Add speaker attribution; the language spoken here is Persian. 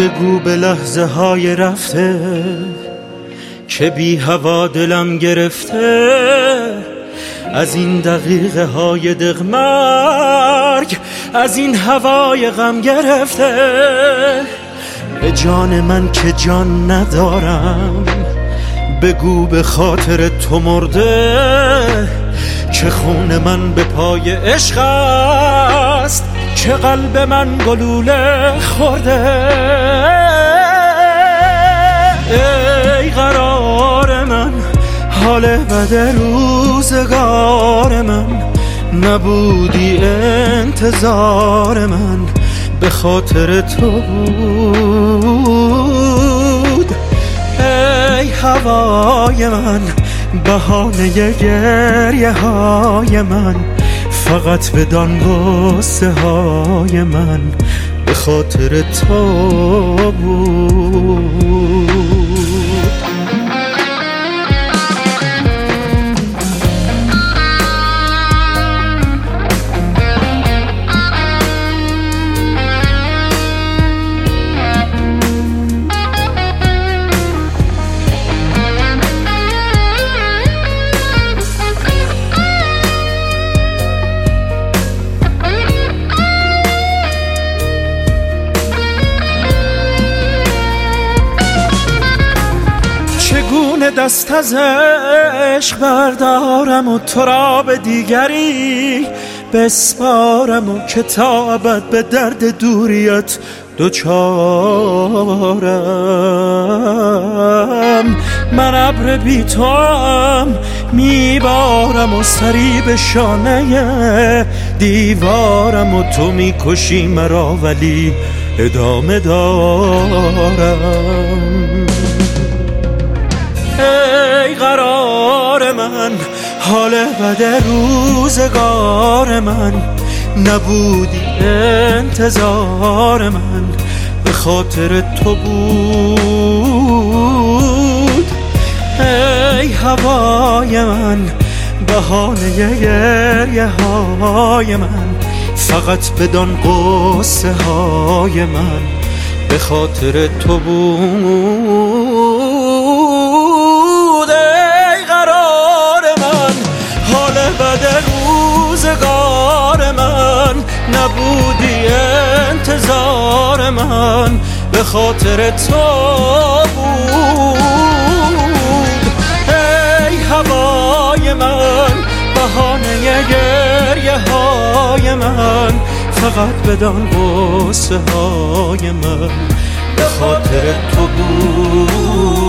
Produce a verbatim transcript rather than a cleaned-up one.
Speaker 1: بگو به لحظه های رفته که بی هوا دلم گرفته، از این دقیقه های دغمرگ، از این هوای غم گرفته. به جان من که جان ندارم، بگو به خاطر تو مرده، که خون من به پای عشق است، که قلب من گلوله خورده. ای قرار من، حال بد روزگار من، نبودی انتظار من به خاطر تو بود. ای هوای من، بهانه گریه های من، فقط بدان غصه های من به خاطر تو بود. چگونه دست از عشق بردارم و تو را به دیگری بسپارم، و کتابت به درد دوریت دوچارم. من ابر بی تو هم میبارم و سری به شانه دیوارم، و تو میکشی مرا ولی ادامه دارم. ای قرار من، حال بد روزگار من، نبودی انتظار من به خاطر تو بود. ای هوای من، بهانه گریه های من، فقط بدان غصه های من به خاطر تو بود. بد روزگار من، نبودی انتظار من به خاطر تو بود. ای هوای من، بهانه گریه های من، فقط بدان غصه های من به خاطر تو بود.